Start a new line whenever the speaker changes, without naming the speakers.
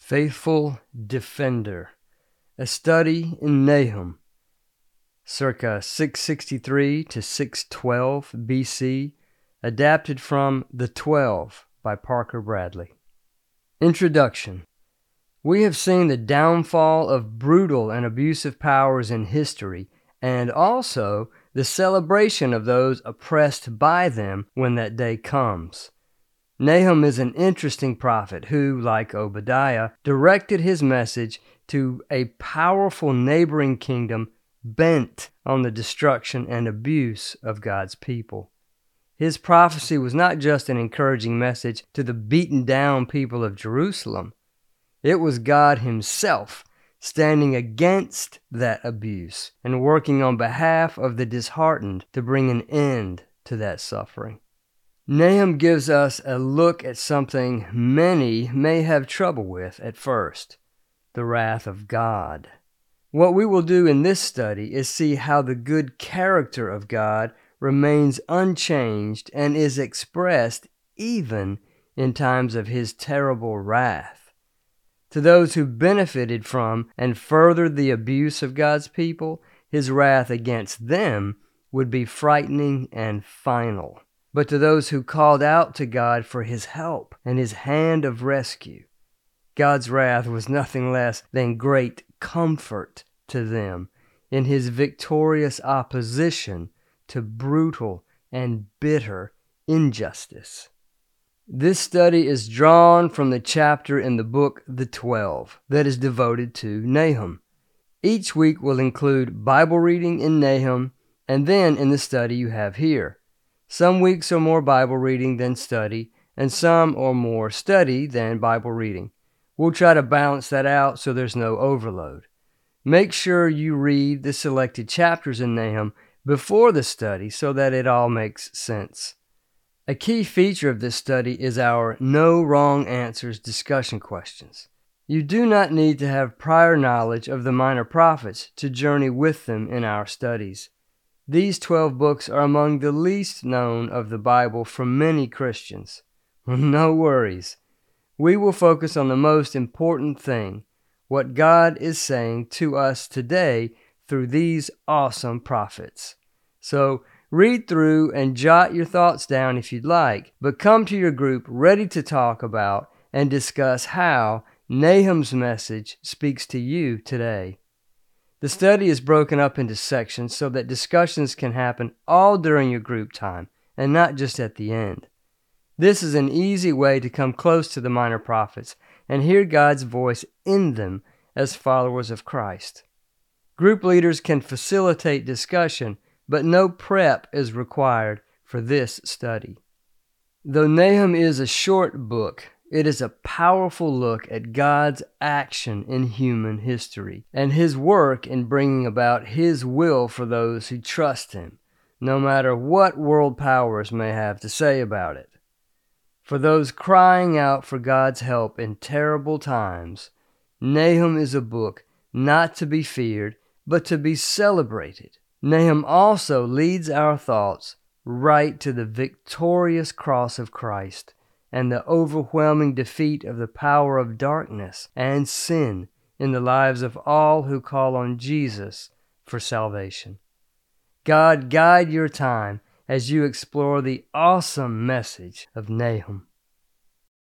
Faithful Defender, a study in Nahum, circa 663 to 612 BC, adapted from The 12 by Parker Bradley. Introduction. We have seen the downfall of brutal and abusive powers in history, and also the celebration of those oppressed by them when that day comes. Nahum is an interesting prophet who, like Obadiah, directed his message to a powerful neighboring kingdom bent on the destruction and abuse of God's people. His prophecy was not just an encouraging message to the beaten down people of Jerusalem. It was God Himself standing against that abuse and working on behalf of the disheartened to bring an end to that suffering. Nahum gives us a look at something many may have trouble with at first: the wrath of God. What we will do in this study is see how the good character of God remains unchanged and is expressed even in times of His terrible wrath. To those who benefited from and furthered the abuse of God's people, His wrath against them would be frightening and final. But to those who called out to God for His help and His hand of rescue, God's wrath was nothing less than great comfort to them in His victorious opposition to brutal and bitter injustice. This study is drawn from the chapter in the book The 12 that is devoted to Nahum. Each week will include Bible reading in Nahum, and then in the study you have here. Some weeks are more Bible reading than study, and some are more study than Bible reading. We'll try to balance that out so there's no overload. Make sure you read the selected chapters in Nahum before the study so that it all makes sense. A key feature of this study is our no wrong answers discussion questions. You do not need to have prior knowledge of the minor prophets to journey with them in our studies. These 12 books are among the least known of the Bible for many Christians. No worries. We will focus on the most important thing, what God is saying to us today through these awesome prophets. So read through and jot your thoughts down if you'd like, but come to your group ready to talk about and discuss how Nahum's message speaks to you today. The study is broken up into sections so that discussions can happen all during your group time and not just at the end. This is an easy way to come close to the minor prophets and hear God's voice in them as followers of Christ. Group leaders can facilitate discussion, but no prep is required for this study. Though Nahum is a short book, it is a powerful look at God's action in human history and His work in bringing about His will for those who trust Him, no matter what world powers may have to say about it. For those crying out for God's help in terrible times, Nahum is a book not to be feared, but to be celebrated. Nahum also leads our thoughts right to the victorious cross of Christ and the overwhelming defeat of the power of darkness and sin in the lives of all who call on Jesus for salvation. God, guide your time as you explore the awesome message of Nahum.